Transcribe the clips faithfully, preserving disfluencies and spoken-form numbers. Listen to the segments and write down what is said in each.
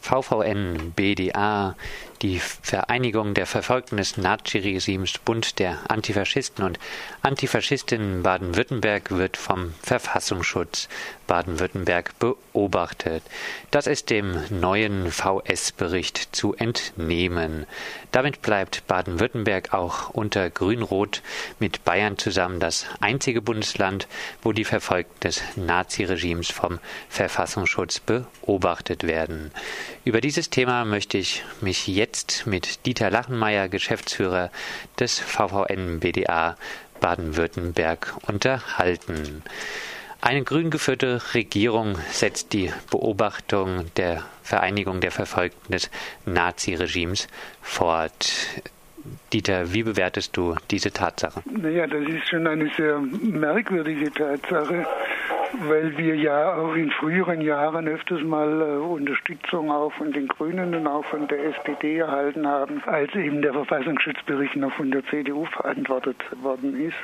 V V N B D A, die Vereinigung der Verfolgten des Naziregimes Bund der Antifaschisten und Antifaschistinnen Baden-Württemberg, wird vom Verfassungsschutz Baden-Württemberg beobachtet. Das ist dem neuen V S-Bericht zu entnehmen. Damit bleibt Baden-Württemberg auch unter Grün-Rot mit Bayern zusammen das einzige Bundesland, wo die Verfolgten des Naziregimes vom Verfassungsschutz beobachtet werden. Über dieses Thema möchte ich mich jetzt mit Dieter Lachenmeier, Geschäftsführer des V V N B D A Baden-Württemberg, unterhalten. Eine grün geführte Regierung setzt die Beobachtung der Vereinigung der Verfolgten des Naziregimes fort. Dieter, wie bewertest du diese Tatsache? Naja, das ist schon eine sehr merkwürdige Tatsache, weil wir ja auch in früheren Jahren öfters mal äh, Unterstützung auch von den Grünen und auch von der S P D erhalten haben, als eben der Verfassungsschutzbericht noch von der C D U verantwortet worden ist.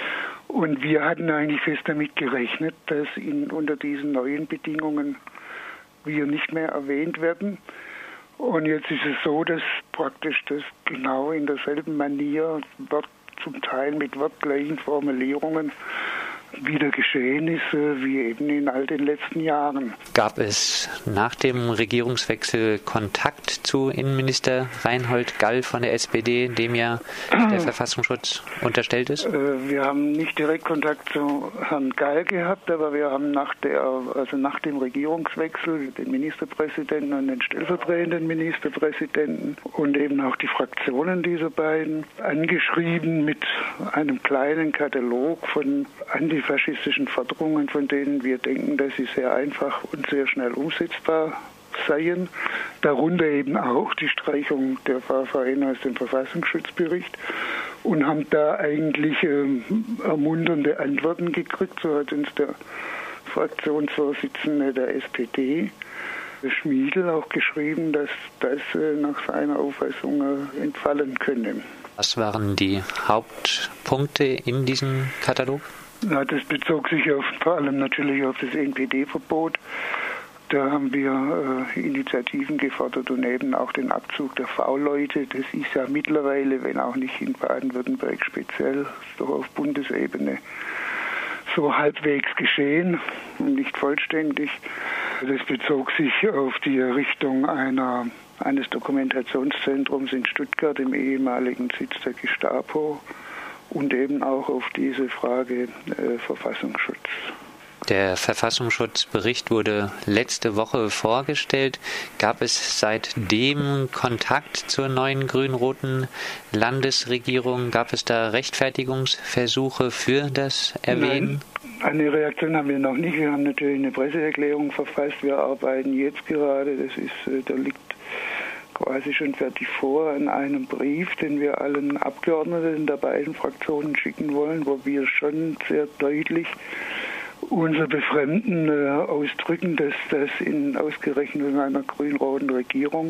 Und wir hatten eigentlich fest damit gerechnet, dass in, unter diesen neuen Bedingungen wir nicht mehr erwähnt werden. Und jetzt ist es so, dass praktisch das genau in derselben Manier, Wort, zum Teil mit wortgleichen Formulierungen, wieder geschehen ist, wie eben in all den letzten Jahren. Gab es nach dem Regierungswechsel Kontakt zu Innenminister Reinhold Gall von der S P D, dem ja der Verfassungsschutz unterstellt ist? Wir haben nicht direkt Kontakt zu Herrn Gall gehabt, aber wir haben nach der, also nach dem Regierungswechsel den Ministerpräsidenten und den stellvertretenden Ministerpräsidenten und eben auch die Fraktionen dieser beiden angeschrieben mit einem kleinen Katalog von antifaschistischen Forderungen, von denen wir denken, dass sie sehr einfach und sehr schnell umsetzbar seien. Darunter eben auch die Streichung der V V N aus dem Verfassungsschutzbericht und haben da eigentlich ähm, ermunternde Antworten gekriegt. So hat uns der Fraktionsvorsitzende der S P D, Schmiedl, auch geschrieben, dass das äh, nach seiner Auffassung äh, entfallen könne. Was waren die Hauptpunkte in diesem Katalog? Ja, das bezog sich auf, vor allem natürlich auf das N P D-Verbot. Da haben wir äh, Initiativen gefordert und eben auch den Abzug der V-Leute. Das ist ja mittlerweile, wenn auch nicht in Baden-Württemberg speziell, doch auf Bundesebene so halbwegs geschehen und nicht vollständig. Das bezog sich auf die Errichtung einer, eines Dokumentationszentrums in Stuttgart, im ehemaligen Sitz der Gestapo, und eben auch auf diese Frage äh, Verfassungsschutz. Der Verfassungsschutzbericht wurde letzte Woche vorgestellt. Gab es seitdem Kontakt zur neuen grün-roten Landesregierung? Gab es da Rechtfertigungsversuche für das Erwähnen? Nein, eine Reaktion haben wir noch nicht. Wir haben natürlich eine Presseerklärung verfasst. Wir arbeiten jetzt gerade, das ist, äh, da liegt quasi schon fertig vor, an einem Brief, den wir allen Abgeordneten der beiden Fraktionen schicken wollen, wo wir schon sehr deutlich unser Befremden äh, ausdrücken, dass das in ausgerechnet in einer grün-roten Regierung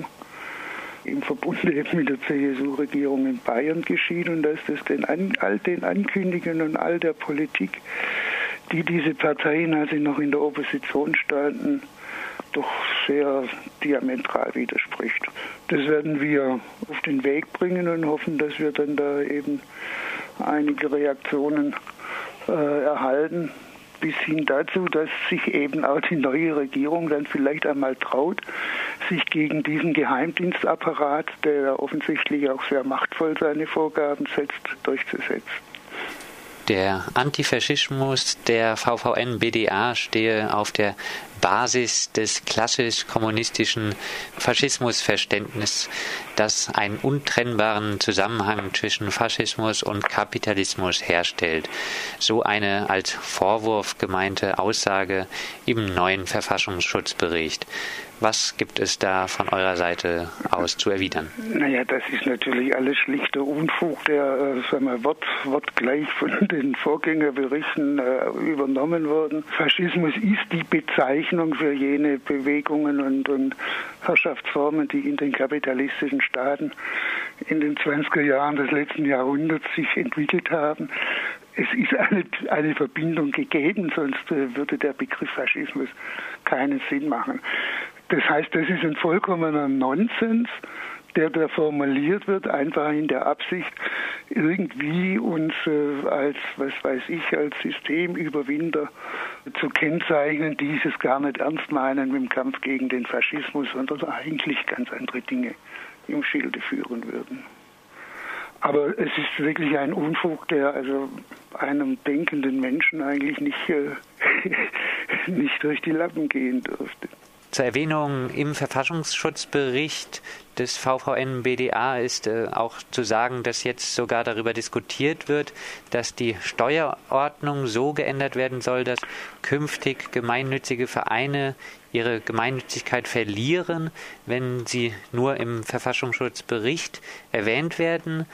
im Verbund eben mit der C S U-Regierung in Bayern geschieht und dass das den an, all den Ankündigungen und all der Politik, die diese Parteien, als sie noch in der Opposition standen, doch sehr diametral widerspricht. Das werden wir auf den Weg bringen und hoffen, dass wir dann da eben einige Reaktionen äh, erhalten, bis hin dazu, dass sich eben auch die neue Regierung dann vielleicht einmal traut, sich gegen diesen Geheimdienstapparat, der offensichtlich auch sehr machtvoll seine Vorgaben setzt, durchzusetzen. Der Antifaschismus der V V N B D A stehe auf der Basis des klassisch-kommunistischen Faschismusverständnisses, das einen untrennbaren Zusammenhang zwischen Faschismus und Kapitalismus herstellt. So eine als Vorwurf gemeinte Aussage im neuen Verfassungsschutzbericht. Was gibt es da von eurer Seite aus zu erwidern? Naja, das ist natürlich alles schlichter Unfug, der äh, sagen wir, Wort, wortgleich von den Vorgängerberichten äh, übernommen worden. Faschismus ist die Bezeichnung für jene Bewegungen und, und Herrschaftsformen, die in den kapitalistischen Staaten in den zwanziger Jahren des letzten Jahrhunderts sich entwickelt haben. Es ist eine, eine Verbindung gegeben, sonst äh, würde der Begriff Faschismus keinen Sinn machen. Das heißt, das ist ein vollkommener Nonsens, der da formuliert wird, einfach in der Absicht, irgendwie uns äh, als, was weiß ich, als Systemüberwinder zu kennzeichnen, die es gar nicht ernst meinen mit dem Kampf gegen den Faschismus, sondern eigentlich ganz andere Dinge im Schilde führen würden. Aber es ist wirklich ein Unfug, der also einem denkenden Menschen eigentlich nicht, äh, nicht durch die Lappen gehen dürfte. Zur Erwähnung im Verfassungsschutzbericht des V V N B D A ist äh, auch zu sagen, dass jetzt sogar darüber diskutiert wird, dass die Steuerordnung so geändert werden soll, dass künftig gemeinnützige Vereine ihre Gemeinnützigkeit verlieren, wenn sie nur im Verfassungsschutzbericht erwähnt werden,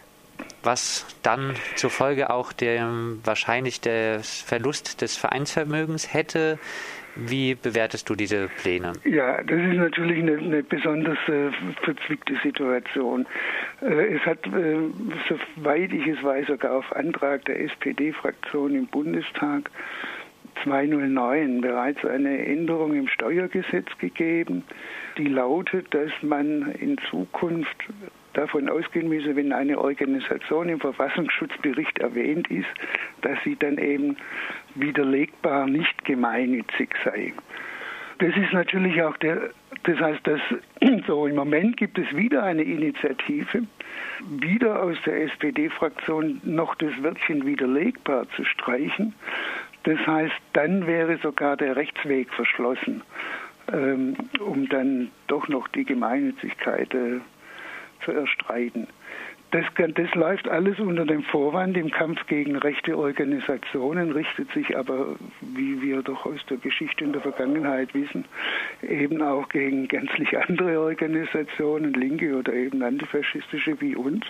was dann zur Folge auch der, wahrscheinlich der Verlust des Vereinsvermögens hätte. Wie bewertest du diese Pläne? Ja, das ist natürlich eine, eine besonders äh, verzwickte Situation. Äh, es hat, äh, soweit ich es weiß, sogar auf Antrag der S P D-Fraktion im Bundestag zweitausendneun bereits eine Änderung im Steuergesetz gegeben, die lautet, dass man in Zukunft davon ausgehen müsse, wenn eine Organisation im Verfassungsschutzbericht erwähnt ist, dass sie dann eben widerlegbar nicht gemeinnützig sei. Das ist natürlich auch der, das heißt, dass so im Moment gibt es wieder eine Initiative, wieder aus der S P D-Fraktion noch das Wörtchen widerlegbar zu streichen. Das heißt, dann wäre sogar der Rechtsweg verschlossen, ähm, um dann doch noch die Gemeinnützigkeit äh, zu erstreiten. Das, das läuft alles unter dem Vorwand, im Kampf gegen rechte Organisationen richtet sich aber, wie wir doch aus der Geschichte in der Vergangenheit wissen, eben auch gegen gänzlich andere Organisationen, linke oder eben antifaschistische wie uns.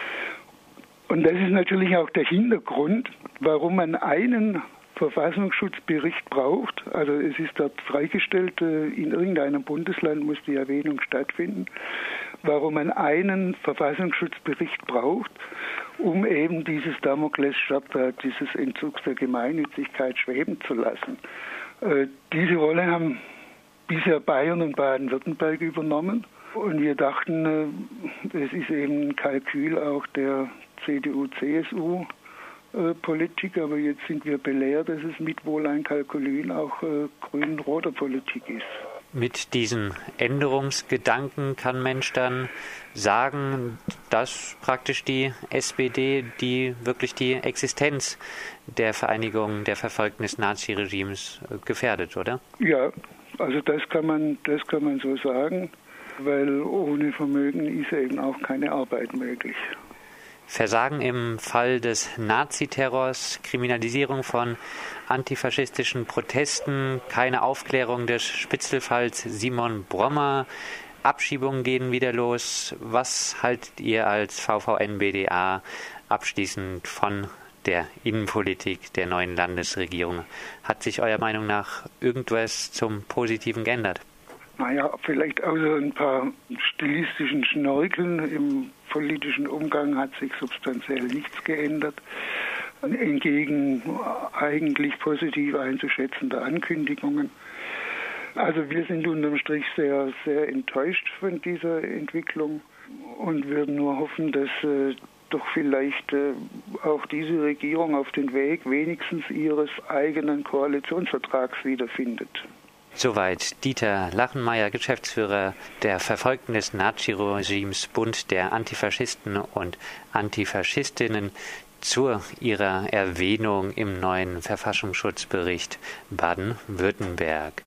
Und das ist natürlich auch der Hintergrund, warum man einen Verfassungsschutzbericht braucht. Also es ist dort freigestellt, in irgendeinem Bundesland muss die Erwähnung stattfinden, warum man einen Verfassungsschutzbericht braucht, um eben dieses Damoklesschwert, dieses Entzugs der Gemeinnützigkeit schweben zu lassen. Äh, diese Rolle haben bisher Bayern und Baden-Württemberg übernommen und wir dachten, äh, es ist eben ein Kalkül auch der C D U C S U Politik, aber jetzt sind wir belehrt, dass es mit wohl ein Kalkül auch äh, grün-roter Politik ist. Mit diesen Änderungsgedanken kann Mensch dann sagen, dass praktisch die S P D die wirklich die Existenz der Vereinigung der Verfolgten des Naziregimes gefährdet, oder? Ja, also das kann man, das kann man so sagen, weil ohne Vermögen ist eben auch keine Arbeit möglich. Versagen im Fall des Naziterrors, Kriminalisierung von antifaschistischen Protesten, keine Aufklärung des Spitzelfalls Simon Brommer, Abschiebungen gehen wieder los. Was haltet ihr als V V N B D A abschließend von der Innenpolitik der neuen Landesregierung? Hat sich eurer Meinung nach irgendwas zum Positiven geändert? Naja, vielleicht außer ein paar stilistischen Schnörkeln im politischen Umgang hat sich substanziell nichts geändert. Entgegen eigentlich positiv einzuschätzender Ankündigungen. Also wir sind unterm Strich sehr, sehr enttäuscht von dieser Entwicklung und würden nur hoffen, dass äh, doch vielleicht äh, auch diese Regierung auf den Weg wenigstens ihres eigenen Koalitionsvertrags wiederfindet. Soweit Dieter Lachenmeier, Geschäftsführer der Verfolgten des Naziregimes Bund der Antifaschisten und Antifaschistinnen, zu ihrer Erwähnung im neuen Verfassungsschutzbericht Baden-Württemberg.